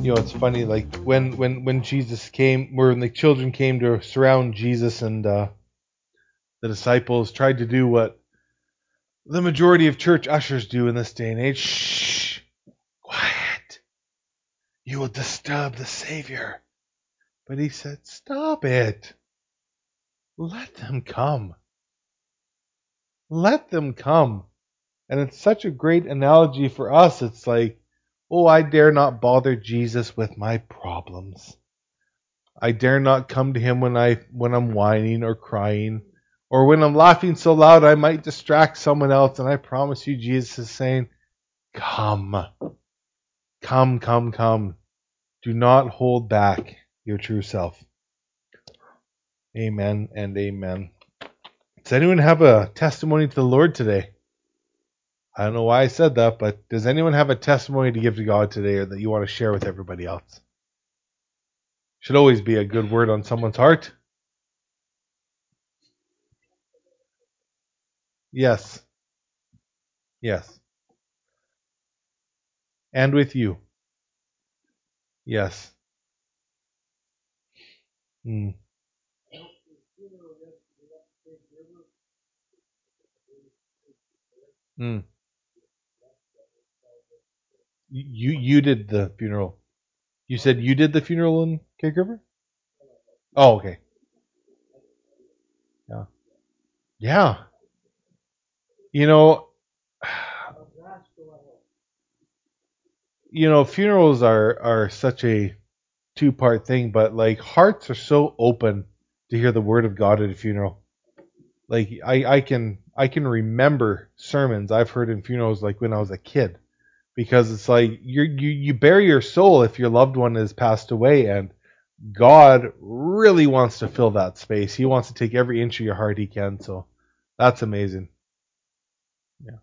It's funny, like when Jesus came, when the children came to surround Jesus, and the disciples tried to do what the majority of church ushers do in this day and age. Shh, quiet. You will disturb the Savior. But he said, stop it. Let them come. Let them come. And it's such a great analogy for us. It's like, oh, I dare not bother Jesus with my problems. I dare not come to him when I'm whining or crying, or when I'm laughing so loud I might distract someone else. And I promise you, Jesus is saying, come, come, come, come. Do not hold back your true self. Amen and amen. Does anyone have a testimony to the Lord today? I don't know why I said that, but does anyone have a testimony to give to God today, or that you want to share with everybody else? Should always be a good word on someone's heart. Yes. Yes. And with you. Yes. Mm. Mm. You did the funeral. You said you did the funeral in Cake River? Oh, okay. Yeah. Yeah. You know, funerals are such a two-part thing, but like hearts are so open to hear the word of God at a funeral. Like I can remember sermons I've heard in funerals like when I was a kid, because it's like you bury your soul if your loved one has passed away, and God really wants to fill that space. He wants to take every inch of your heart he can. So that's amazing. Yeah.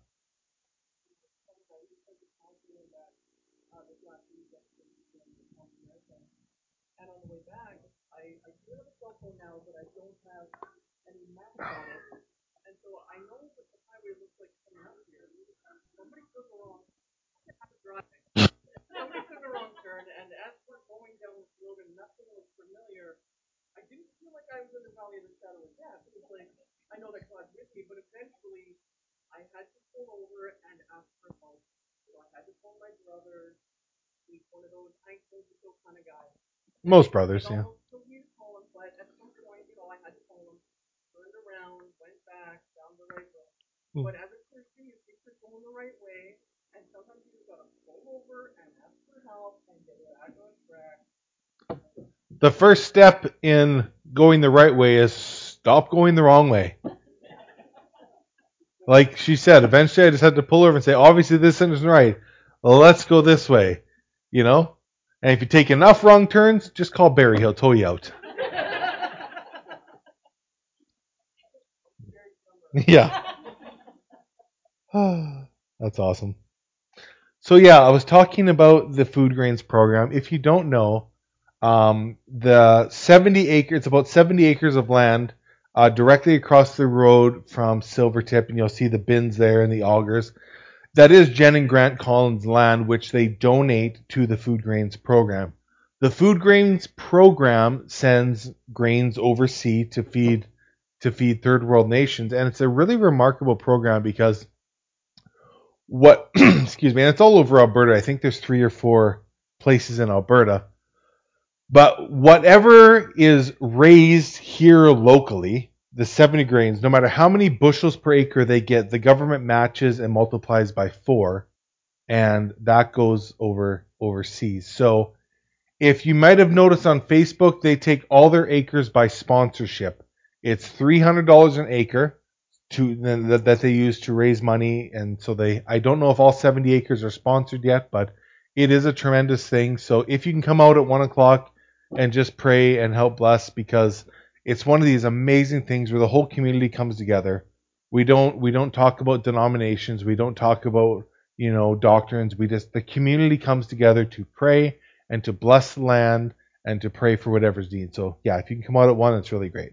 Most brothers, yeah. Hmm. The first step in going the right way is stop going the wrong way. Like she said, eventually I just had to pull over and say, obviously this isn't right. Well, let's go this way. You know? And if you take enough wrong turns, just call Barry. He'll tow you out. Yeah. That's awesome. So yeah, I was talking about the food grains program. If you don't know, the 70 acres, it's about 70 acres of land directly across the road from Silvertip, and you'll see the bins there and the augers. That is Jen and Grant Collins' land, which they donate to the food grains program. The food grains program sends grains overseas to feed third world nations, and it's a really remarkable program because what excuse me, and it's all over Alberta. I think there's 3 or 4 places in Alberta. But whatever is raised here locally, the 70 grains, no matter how many bushels per acre they get, the government matches and multiplies by 4, and that goes overseas. So if you might have noticed on Facebook, they take all their acres by sponsorship. It's $300 an acre that they use to raise money, and so I don't know if all 70 acres are sponsored yet, but it is a tremendous thing. So if you can come out at 1 o'clock and just pray and help bless, because it's one of these amazing things where the whole community comes together. We don't talk about denominations. We don't talk about doctrines. The community comes together to pray and to bless the land and to pray for whatever's needed. So yeah, if you can come out at 1, it's really great.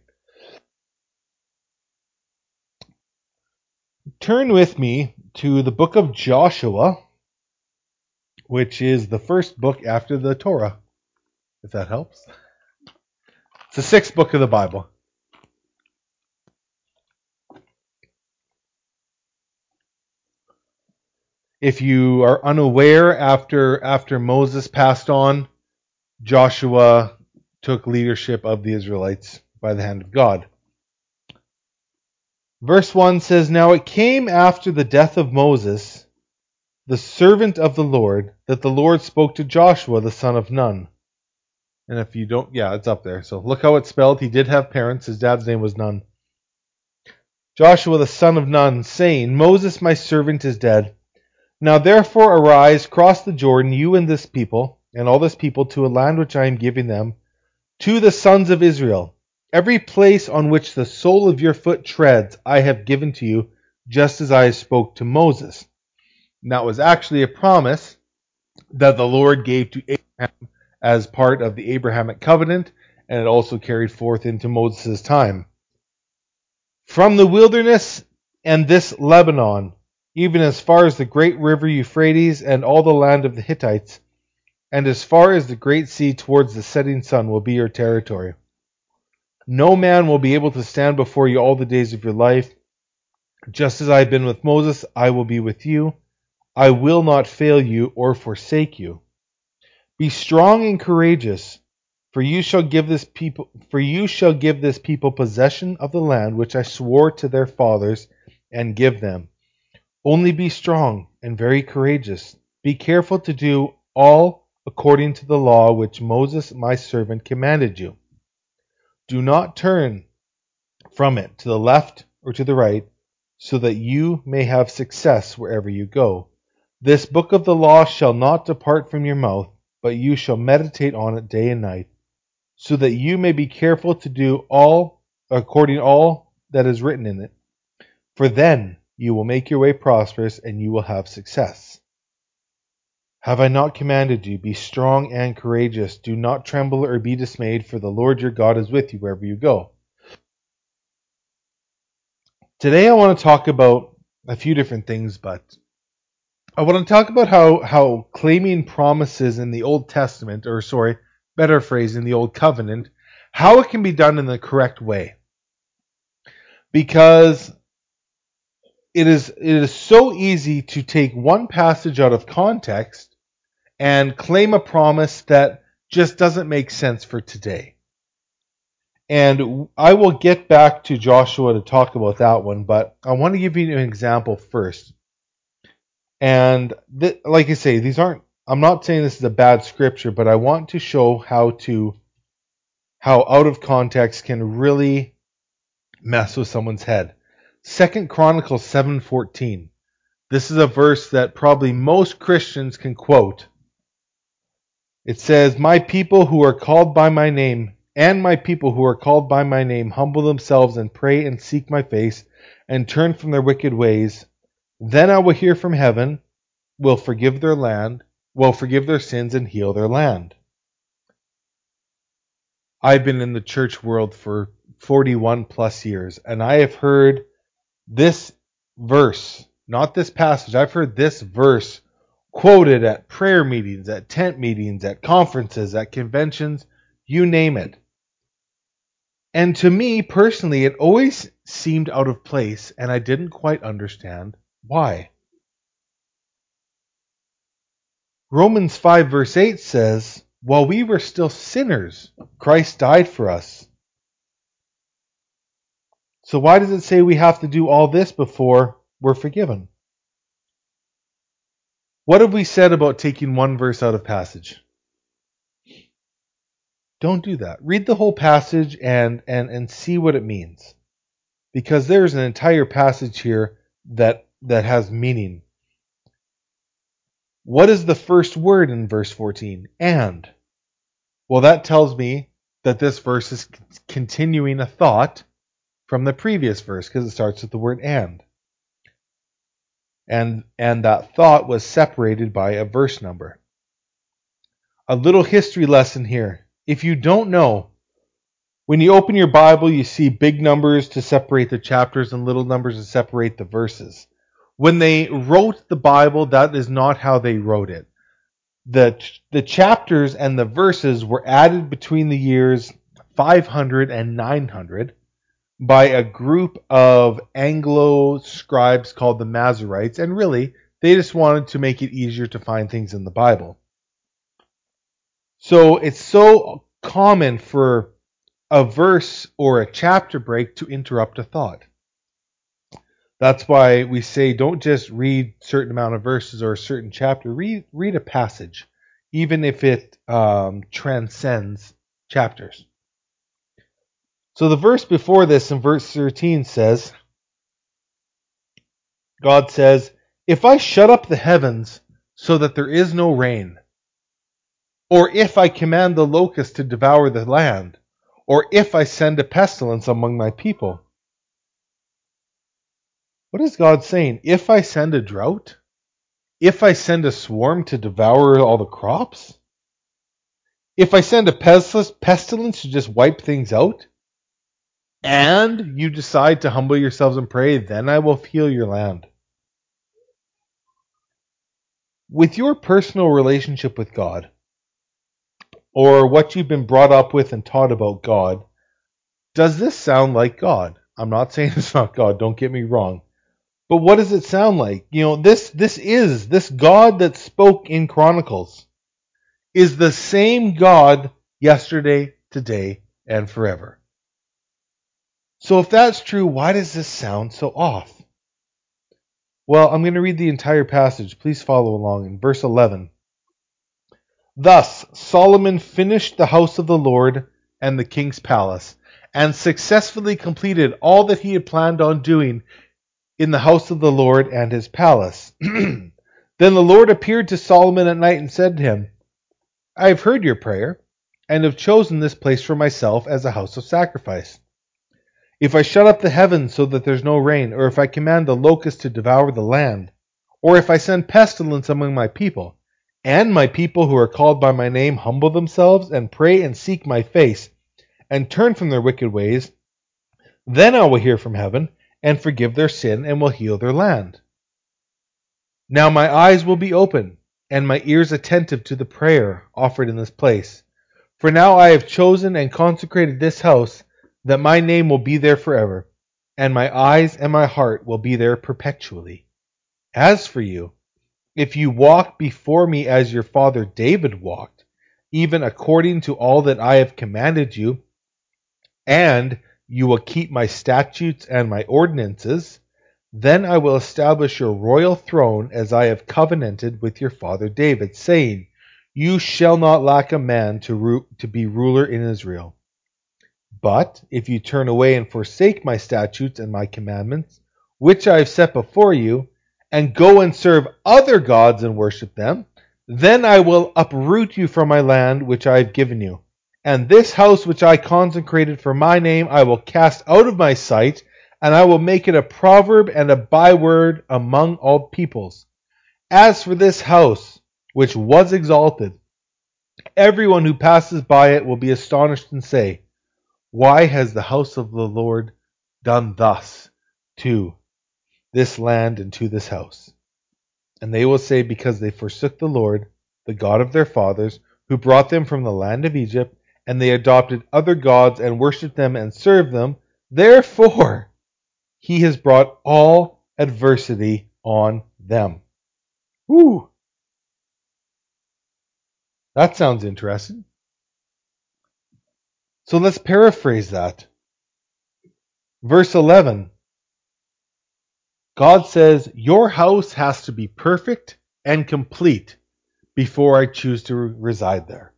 Turn with me to the book of Joshua, which is the first book after the Torah, if that helps. It's the sixth book of the Bible. If you are unaware, after Moses passed on, Joshua took leadership of the Israelites by the hand of God. Verse 1 says, "Now it came after the death of Moses, the servant of the Lord, that the Lord spoke to Joshua, the son of Nun." And if you don't, yeah, it's up there. So look how it's spelled. He did have parents. His dad's name was Nun. Joshua, the son of Nun, saying, "Moses, my servant, is dead. Now therefore arise, cross the Jordan, you and this people, and all this people, to a land which I am giving them, to the sons of Israel. Every place on which the sole of your foot treads, I have given to you, just as I spoke to Moses." And that was actually a promise that the Lord gave to Abraham as part of the Abrahamic covenant, and it also carried forth into Moses' time. "From the wilderness and this Lebanon, even as far as the great river Euphrates and all the land of the Hittites, and as far as the great sea towards the setting sun will be your territory. No man will be able to stand before you all the days of your life. Just as I have been with Moses, I will be with you. I will not fail you or forsake you. Be strong and courageous, for you shall give this people possession of the land which I swore to their fathers, and give them. Only be strong and very courageous. Be careful to do all according to the law which Moses my servant commanded you. Do not turn from it to the left or to the right, so that you may have success wherever you go. This book of the law shall not depart from your mouth, but you shall meditate on it day and night, so that you may be careful to do all that is written in it. For then you will make your way prosperous, and you will have success. Have I not commanded you? Be strong and courageous. Do not tremble or be dismayed, for the Lord your God is with you wherever you go." Today I want to talk about a few different things, but I want to talk about how claiming promises in the Old Testament, better phrase, in the Old Covenant, how it can be done in the correct way. Because it is so easy to take one passage out of context and claim a promise that just doesn't make sense for today. And I will get back to Joshua to talk about that one, but I want to give you an example first. And like I say, I'm not saying this is a bad scripture, but I want to show how out of context can really mess with someone's head. 2 Chronicles 7:14. This is a verse that probably most Christians can quote. It says, "My people who are called by my name, humble themselves and pray and seek my face and turn from their wicked ways. Then I will hear from heaven, will forgive their sins and heal their land." I've been in the church world for 41 plus years, and I have heard this verse, not this passage, I've heard this verse quoted at prayer meetings, at tent meetings, at conferences, at conventions, you name it. And to me personally, it always seemed out of place, and I didn't quite understand why. Romans 5 verse 8 says, "While we were still sinners, Christ died for us." So why does it say we have to do all this before we're forgiven? What have we said about taking one verse out of passage? Don't do that. Read the whole passage and see what it means. Because there's an entire passage here that has meaning. What is the first word in verse 14? And. Well, that tells me that this verse is continuing a thought from the previous verse, because it starts with the word and. And that thought was separated by a verse number. A little history lesson here. If you don't know, when you open your Bible, you see big numbers to separate the chapters and little numbers to separate the verses. When they wrote the Bible, that is not how they wrote it. The chapters and the verses were added between the years 500 and 900 by a group of Anglo scribes called the Masoretes, and really, they just wanted to make it easier to find things in the Bible. So it's so common for a verse or a chapter break to interrupt a thought. That's why we say don't just read a certain amount of verses or a certain chapter. Read a passage, even if it transcends chapters. So the verse before this, in verse 13, says, God says, if I shut up the heavens so that there is no rain, or if I command the locust to devour the land, or if I send a pestilence among my people. What is God saying? If I send a drought? If I send a swarm to devour all the crops? If I send a pestilence to just wipe things out? And you decide to humble yourselves and pray, then I will heal your land. With your personal relationship with God, or what you've been brought up with and taught about God, does this sound like God? I'm not saying it's not God, don't get me wrong. But what does it sound like? This God that spoke in Chronicles is the same God yesterday, today, and forever. So if that's true, why does this sound so off? Well, I'm going to read the entire passage. Please follow along in verse 11. Thus Solomon finished the house of the Lord and the king's palace, and successfully completed all that he had planned on doing in the house of the Lord and his palace. Then the Lord appeared to Solomon at night and said to him, I have heard your prayer, and have chosen this place for myself as a house of sacrifice. If I shut up the heavens so that there's no rain, or if I command the locust to devour the land, or if I send pestilence among my people, and my people who are called by my name humble themselves and pray and seek my face, and turn from their wicked ways, then I will hear from heaven and forgive their sin and will heal their land. Now my eyes will be open and my ears attentive to the prayer offered in this place. For now I have chosen and consecrated this house that my name will be there forever, and my eyes and my heart will be there perpetually. As for you, if you walk before me as your father David walked, even according to all that I have commanded you, and you will keep my statutes and my ordinances, then I will establish your royal throne as I have covenanted with your father David, saying, you shall not lack a man to be ruler in Israel. But if you turn away and forsake my statutes and my commandments, which I have set before you, and go and serve other gods and worship them, then I will uproot you from my land which I have given you. And this house which I consecrated for my name I will cast out of my sight, and I will make it a proverb and a byword among all peoples. As for this house which was exalted, everyone who passes by it will be astonished and say, why has the house of the Lord done thus to this land and to this house? And they will say, because they forsook the Lord, the God of their fathers, who brought them from the land of Egypt, and they adopted other gods and worshipped them and served them. Therefore, he has brought all adversity on them. Whew. That sounds interesting. So let's paraphrase that. Verse 11. God says, your house has to be perfect and complete before I choose to reside there.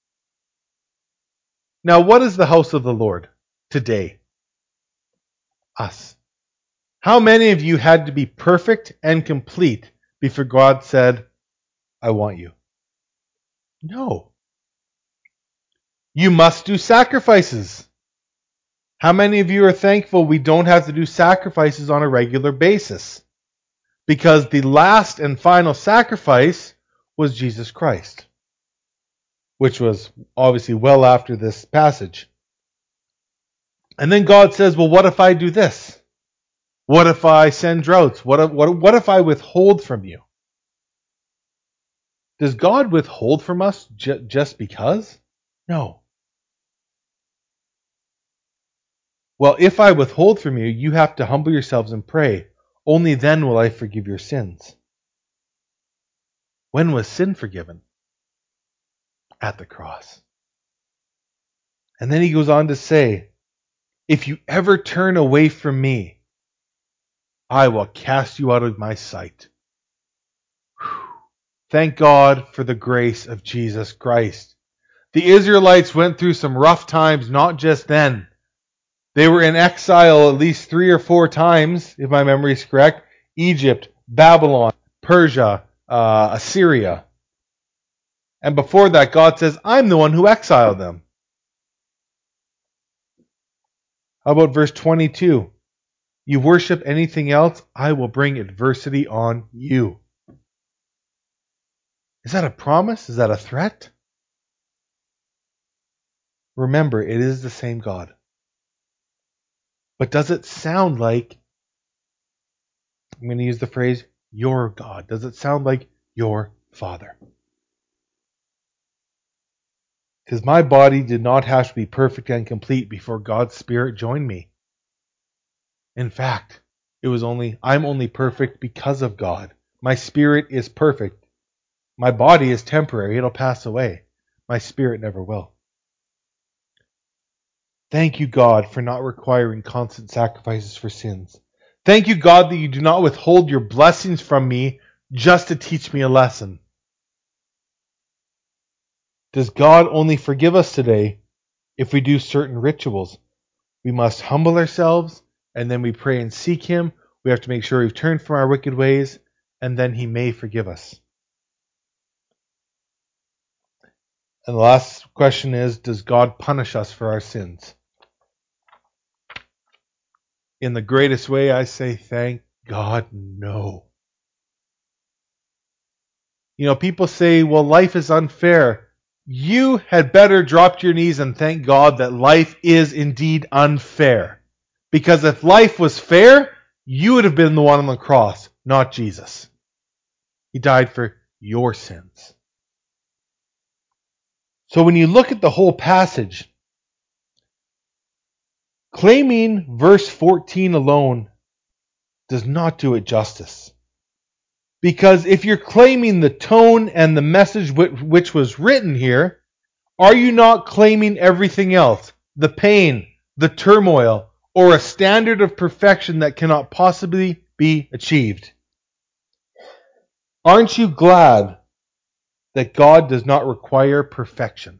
Now, what is the house of the Lord today? Us. How many of you had to be perfect and complete before God said, I want you? No. You must do sacrifices. How many of you are thankful we don't have to do sacrifices on a regular basis? Because the last and final sacrifice was Jesus Christ, which was obviously well after this passage. And then God says, well, what if I do this? What if I send droughts? What if I withhold from you? Does God withhold from us just because? No. Well, if I withhold from you, you have to humble yourselves and pray. Only then will I forgive your sins. When was sin forgiven? At the cross. And then he goes on to say, if you ever turn away from me, I will cast you out of my sight. Whew. Thank God for the grace of Jesus Christ. The Israelites went through some rough times, not just then. They were in exile at least 3 or 4 times, if my memory is correct. Egypt, Babylon, Persia, Assyria. And before that, God says, I'm the one who exiled them. How about verse 22? You worship anything else, I will bring adversity on you. Is that a promise? Is that a threat? Remember, it is the same God. But does it sound like, I'm going to use the phrase, your God? Does it sound like your Father? Because my body did not have to be perfect and complete before God's Spirit joined me. In fact, I'm only perfect because of God. My spirit is perfect. My body is temporary. It'll pass away. My spirit never will. Thank you, God, for not requiring constant sacrifices for sins. Thank you, God, that you do not withhold your blessings from me just to teach me a lesson. Does God only forgive us today if we do certain rituals? We must humble ourselves, and then we pray and seek Him. We have to make sure we've turned from our wicked ways, and then He may forgive us. And the last question is, does God punish us for our sins? In the greatest way, I say, thank God, no. You know, people say, well, life is unfair. You had better drop to your knees and thank God that life is indeed unfair. Because if life was fair, you would have been the one on the cross, not Jesus. He died for your sins. So when you look at the whole passage, claiming verse 14 alone does not do it justice. Because if you're claiming the tone and the message which was written here, are you not claiming everything else? The pain, the turmoil, or a standard of perfection that cannot possibly be achieved? Aren't you glad that God does not require perfection?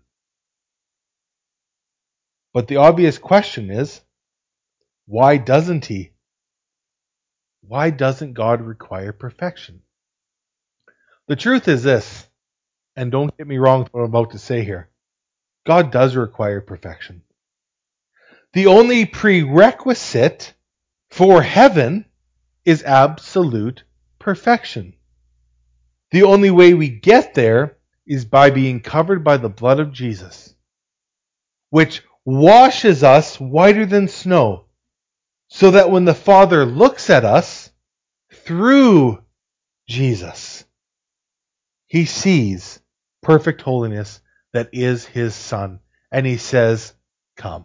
But the obvious question is, why doesn't He? Why doesn't God require perfection? The truth is this, and don't get me wrong with what I'm about to say here. God does require perfection. The only prerequisite for heaven is absolute perfection. The only way we get there is by being covered by the blood of Jesus, which washes us whiter than snow, so that when the Father looks at us through Jesus, He sees perfect holiness that is His Son, and He says, come.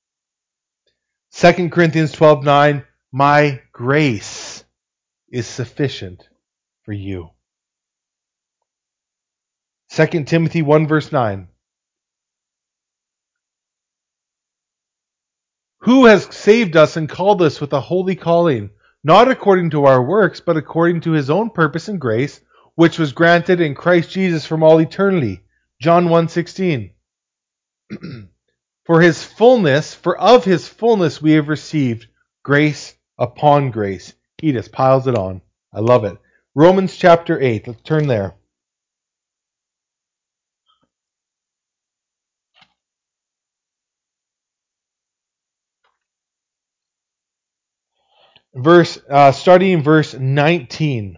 2 Corinthians 12:9, my grace is sufficient for you. 2 Timothy 1 verse 9. Who has saved us and called us with a holy calling, not according to our works, but according to His own purpose and grace, which was granted in Christ Jesus from all eternity. John 1:16. For of His fullness we have received grace upon grace. He just piles it on. I love it. Romans chapter 8. Let's turn there. Starting in verse 19.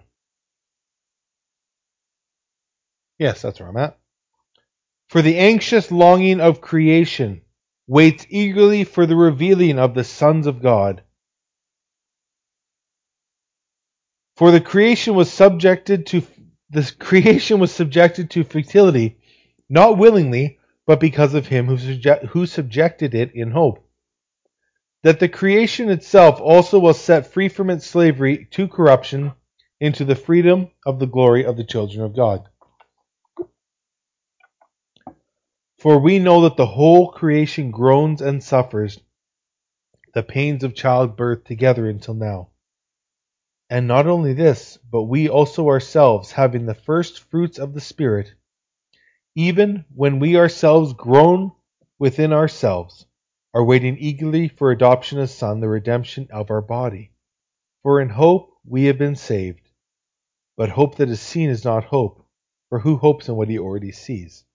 Yes, that's where I'm at. For the anxious longing of creation waits eagerly for the revealing of the sons of God. For the creation was subjected to The creation was subjected to futility, not willingly, but because of him who subjected it in hope. That the creation itself also was set free from its slavery to corruption into the freedom of the glory of the children of God. For we know that the whole creation groans and suffers the pains of childbirth together until now. And not only this, but we also ourselves, having the first fruits of the Spirit, even when we ourselves groan within ourselves, are waiting eagerly for adoption as sons, the redemption of our body. For in hope we have been saved. But hope that is seen is not hope, for who hopes in what he already sees?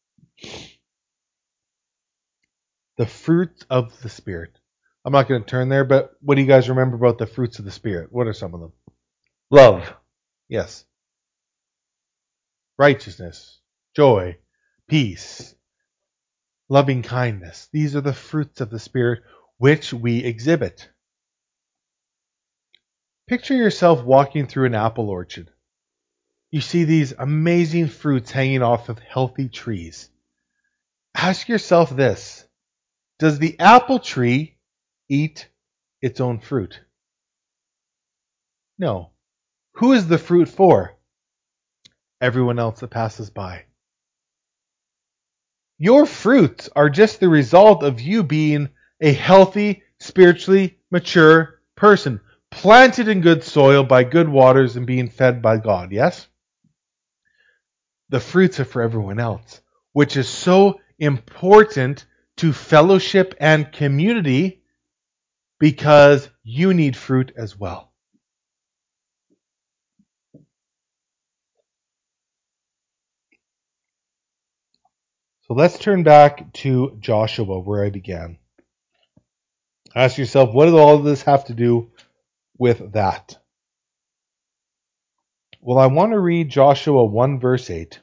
The fruits of the Spirit. I'm not going to turn there, but what do you guys remember about the fruits of the Spirit? What are some of them? Love. Yes. Righteousness. Joy. Peace. Loving kindness. These are the fruits of the Spirit which we exhibit. Picture yourself walking through an apple orchard. You see these amazing fruits hanging off of healthy trees. Ask yourself this. Does the apple tree eat its own fruit? No. Who is the fruit for? Everyone else that passes by. Your fruits are just the result of you being a healthy, spiritually mature person, planted in good soil by good waters and being fed by God, yes? The fruits are for everyone else, which is so important to fellowship and community because you need fruit as well. So let's turn back to Joshua where I began. Ask yourself, what does all of this have to do with that? Well, I want to read Joshua 1 verse 8.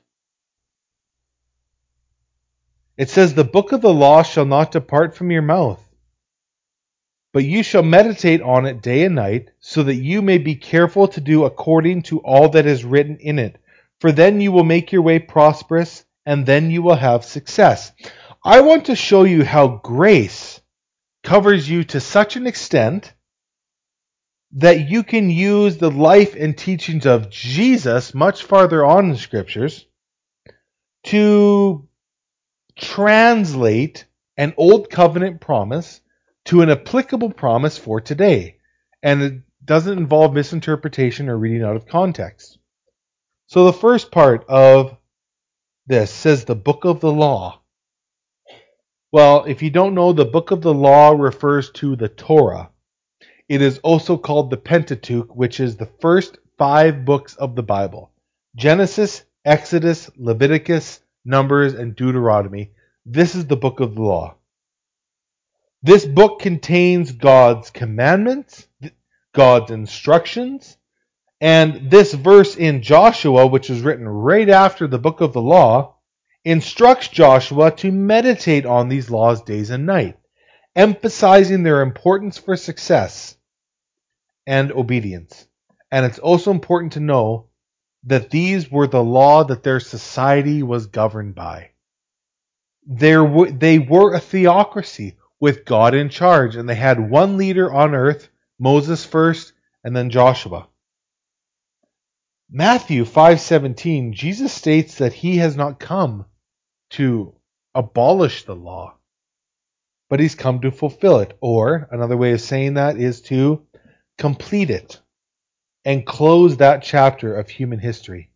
It says, "The book of the law shall not depart from your mouth, but you shall meditate on it day and night, so that you may be careful to do according to all that is written in it. For then you will make your way prosperous, and then you will have success." I want to show you how grace covers you to such an extent that you can use the life and teachings of Jesus much farther on in the scriptures to translate an old covenant promise to an applicable promise for today. And it doesn't involve misinterpretation or reading out of context. So the first part of this says the book of the law. Well, if you don't know, the book of the law refers to the Torah. It is also called the Pentateuch, which is the first 5 books of the Bible. Genesis, Exodus, Leviticus, Numbers, and Deuteronomy. This is the book of the law. This book contains God's commandments, God's instructions, and this verse in Joshua, which is written right after the book of the law, instructs Joshua to meditate on these laws days and night, emphasizing their importance for success and obedience. And it's also important to know that these were the law that their society was governed by. They were a theocracy with God in charge, and they had one leader on earth, Moses first, and then Joshua. Matthew 5:17, Jesus states that he has not come to abolish the law, but he's come to fulfill it. Or another way of saying that is to complete it and close that chapter of human history.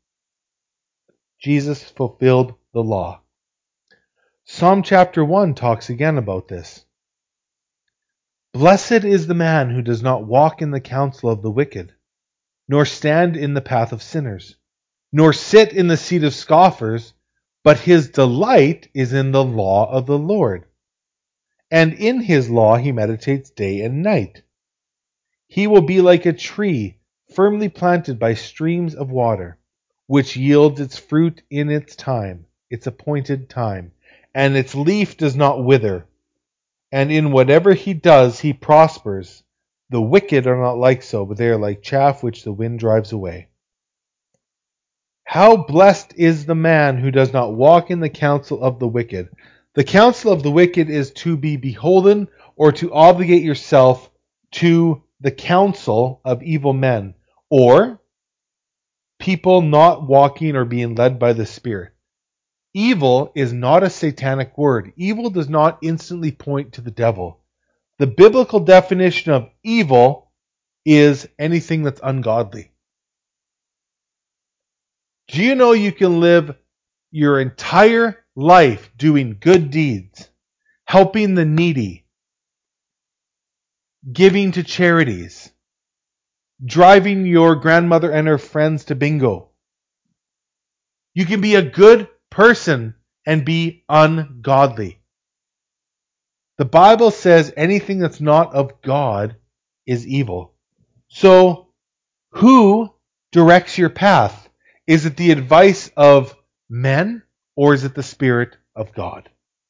Jesus fulfilled the law. Psalm chapter 1 talks again about this. "Blessed is the man who does not walk in the counsel of the wicked, nor stand in the path of sinners, nor sit in the seat of scoffers, but his delight is in the law of the Lord. And in his law he meditates day and night. He will be like a tree firmly planted by streams of water, which yields its fruit in its time, its appointed time, and its leaf does not wither. And in whatever he does, he prospers. The wicked are not like so, but they are like chaff which the wind drives away." How blessed is the man who does not walk in the counsel of the wicked. The counsel of the wicked is to be beholden or to obligate yourself to the counsel of evil men, or people not walking or being led by the Spirit. Evil is not a satanic word. Evil does not instantly point to the devil. The biblical definition of evil is anything that's ungodly. Do you know you can live your entire life doing good deeds, helping the needy, giving to charities, driving your grandmother and her friends to bingo? You can be a good person and be ungodly. The Bible says anything that's not of God is evil. So, who directs your path? Is it the advice of men, or is it the Spirit of God?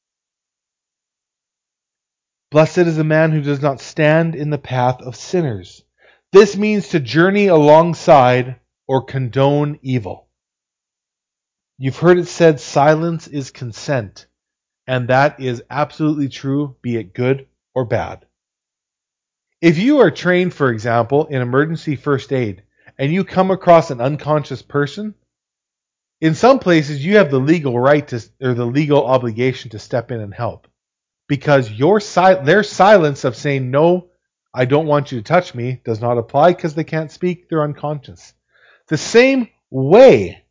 Blessed is the man who does not stand in the path of sinners. This means to journey alongside or condone evil. You've heard it said silence is consent, and that is absolutely true, be it good or bad. If you are trained, for example, in emergency first aid, and you come across an unconscious person, in some places you have the legal right to, or the legal obligation to step in and help. Because their silence of saying, no, I don't want you to touch me, does not apply because they can't speak, they're unconscious. The same way,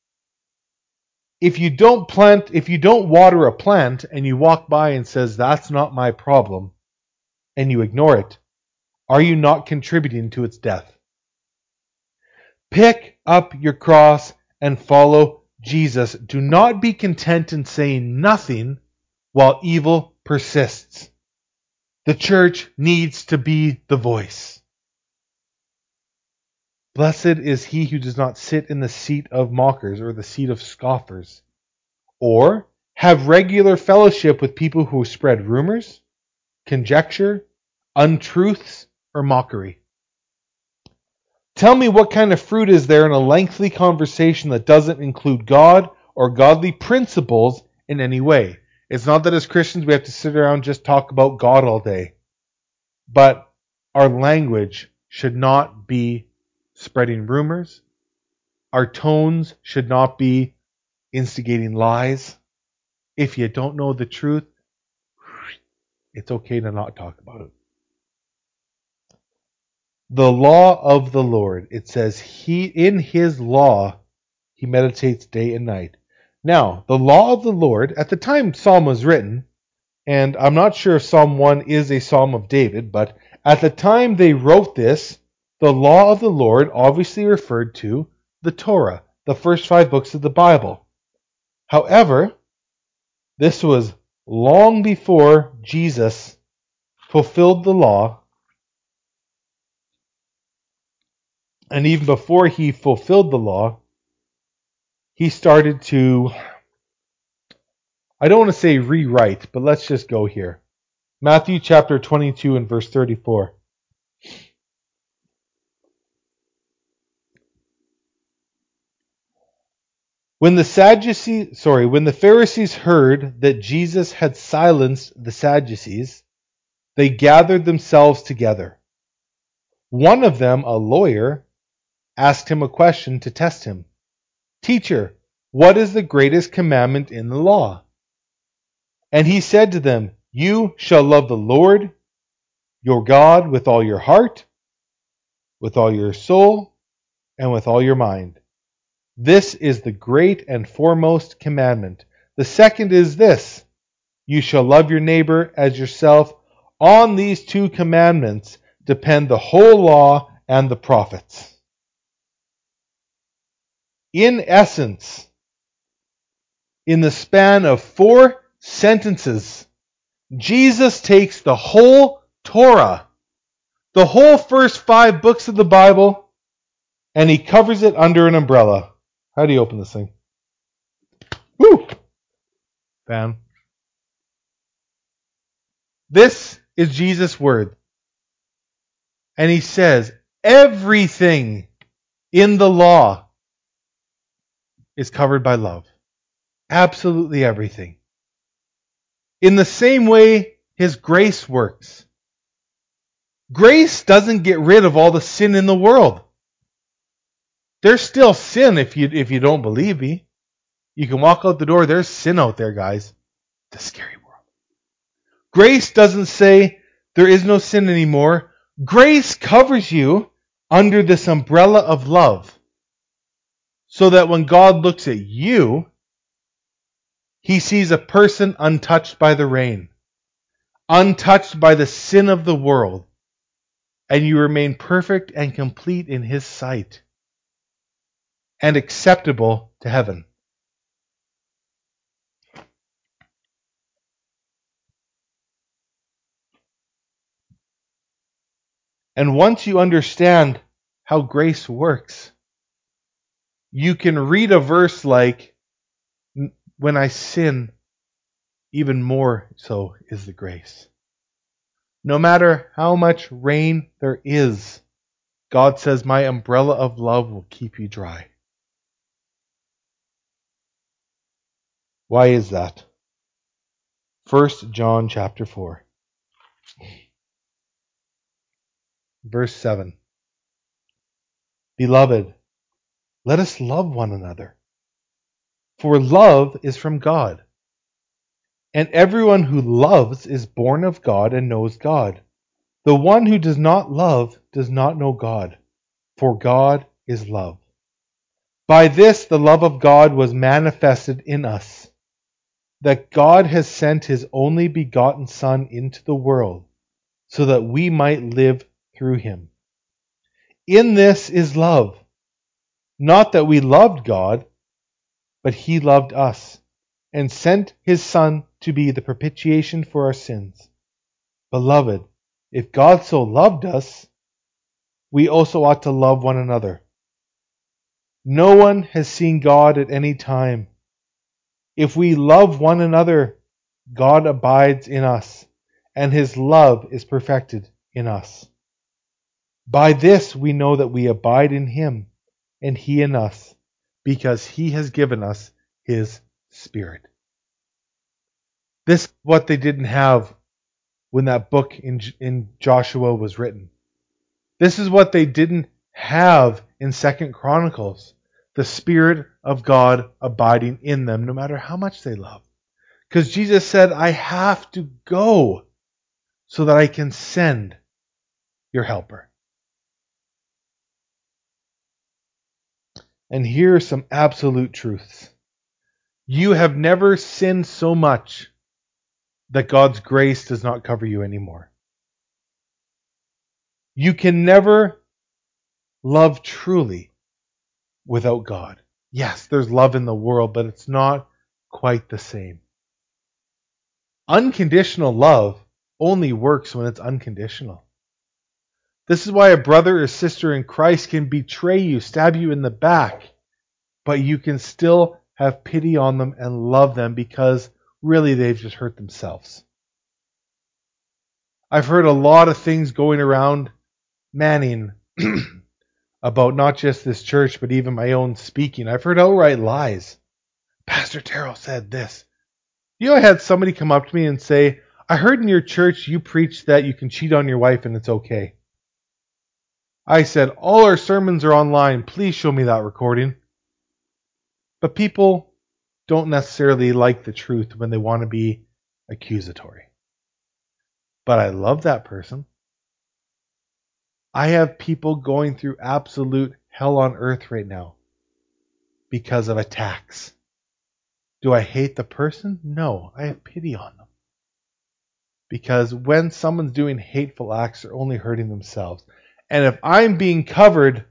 if you don't water a plant and you walk by and says, that's not my problem, and you ignore it, are you not contributing to its death? Pick up your cross and follow Jesus. Do not be content in saying nothing while evil persists. The church needs to be the voice. Blessed is he who does not sit in the seat of mockers or the seat of scoffers, or have regular fellowship with people who spread rumors, conjecture, untruths, or mockery. Tell me what kind of fruit is there in a lengthy conversation that doesn't include God or godly principles in any way. It's not that as Christians we have to sit around and just talk about God all day. But our language should not be spreading rumors. Our tones should not be instigating lies. If you don't know the truth, it's okay to not talk about it. The law of the Lord, it says, in his law he meditates day and night. Now, the law of the Lord, at the time Psalm was written, and I'm not sure if Psalm 1 is a Psalm of David, but at the time they wrote this, the law of the Lord obviously referred to the Torah, the first 5 books of the Bible. However, this was long before Jesus fulfilled the law, and even before he fulfilled the law, he started to, I don't want to say rewrite, but let's just go here. Matthew chapter 22 and verse 34. When the Pharisees heard that Jesus had silenced the Sadducees, they gathered themselves together. One of them, a lawyer, asked him a question to test him. Teacher, what is the greatest commandment in the law? And he said to them, you shall love the Lord your God with all your heart, with all your soul, and with all your mind. This is the great and foremost commandment. The second is this: you shall love your neighbor as yourself. On these 2 commandments depend the whole law and the prophets. In essence, in the span of 4 sentences, Jesus takes the whole Torah, the whole first 5 books of the Bible, and he covers it under an umbrella. How do you open this thing? Woo! Bam. This is Jesus' word. And he says, everything in the law is covered by love. Absolutely everything. In the same way His grace works. Grace doesn't get rid of all the sin in the world. There's still sin if you don't believe me. You can walk out the door, there's sin out there, guys. It's a scary world. Grace doesn't say there is no sin anymore. Grace covers you under this umbrella of love. So that when God looks at you, He sees a person untouched by the rain, untouched by the sin of the world, and you remain perfect and complete in His sight and acceptable to heaven. And once you understand how grace works, you can read a verse like, when I sin, even more so is the grace. No matter how much rain there is, God says, my umbrella of love will keep you dry. Why is that? 1 John chapter 4, verse 7. Beloved, let us love one another, for love is from God. And everyone who loves is born of God and knows God. The one who does not love does not know God, for God is love. By this the love of God was manifested in us, that God has sent His only begotten Son into the world, so that we might live through Him. In this is love, not that we loved God, but He loved us, and sent His Son to be the propitiation for our sins. Beloved, if God so loved us, we also ought to love one another. No one has seen God at any time. If we love one another, God abides in us, and His love is perfected in us. By this we know that we abide in Him, and He in us, because He has given us His Spirit. This is what they didn't have when that book in Joshua was written. This is what they didn't have in 2 Chronicles. The Spirit of God abiding in them, no matter how much they love. Because Jesus said, I have to go so that I can send your helper. And here are some absolute truths. You have never sinned so much that God's grace does not cover you anymore. You can never love truly without God. Yes, there's love in the world, but it's not quite the same. Unconditional love only works when it's unconditional. This is why a brother or sister in Christ can betray you, stab you in the back, but you can still have pity on them and love them because really they've just hurt themselves. I've heard a lot of things going around Manning about not just this church, but even my own speaking. I've heard outright lies. Pastor Terrell said this. You know, I had somebody come up to me and say, I heard in your church you preach that you can cheat on your wife and it's okay. I said, all our sermons are online. Please show me that recording. But people don't necessarily like the truth when they want to be accusatory. But I love that person. I have people going through absolute hell on earth right now because of attacks. Do I hate the person? No, I have pity on them. Because when someone's doing hateful acts, they're only hurting themselves. And if I'm being covered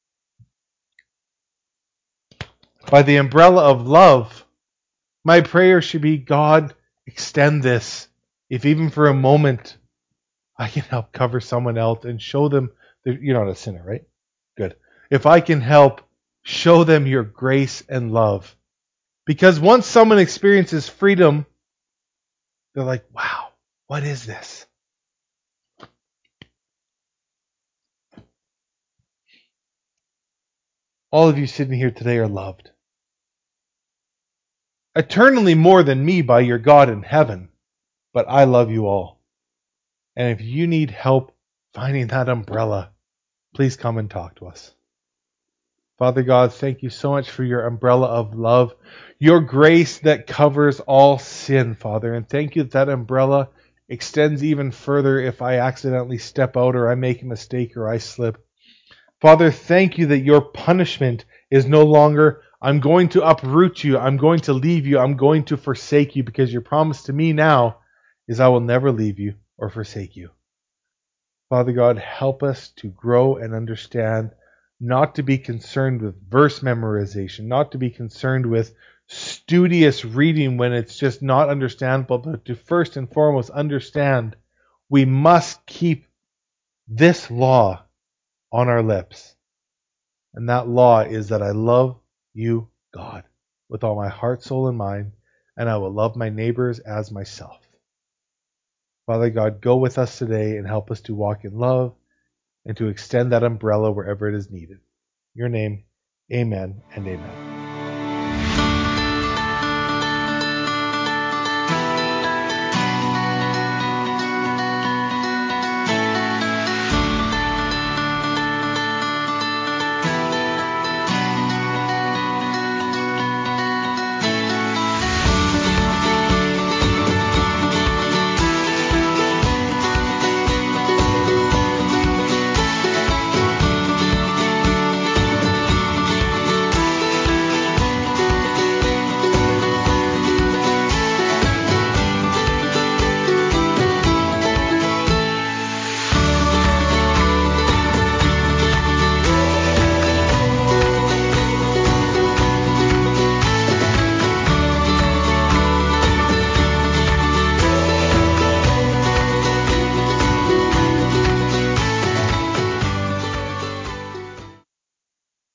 by the umbrella of love, my prayer should be, God, extend this. If even for a moment I can help cover someone else and show them that you're not a sinner, right? Good. If I can help show them your grace and love. Because once someone experiences freedom, they're like, wow, what is this? All of you sitting here today are loved. eternally more than me by your God in heaven, but I love you all. And if you need help finding that umbrella, please come and talk to us. Father God, thank you so much for your umbrella of love, your grace that covers all sin, Father. And thank you that umbrella extends even further if I accidentally step out or I make a mistake or I slip. Father, thank you that your punishment is no longer, I'm going to uproot you, I'm going to leave you, I'm going to forsake you, because your promise to me now is I will never leave you or forsake you. Father God, help us to grow and understand, not to be concerned with verse memorization, not to be concerned with studious reading when it's just not understandable, but to first and foremost understand we must keep this law on our lips. And that law is that I love you, God, with all my heart, soul, and mind, and I will love my neighbors as myself. Father God, go with us today and help us to walk in love and to extend that umbrella wherever it is needed. In your name, amen and amen.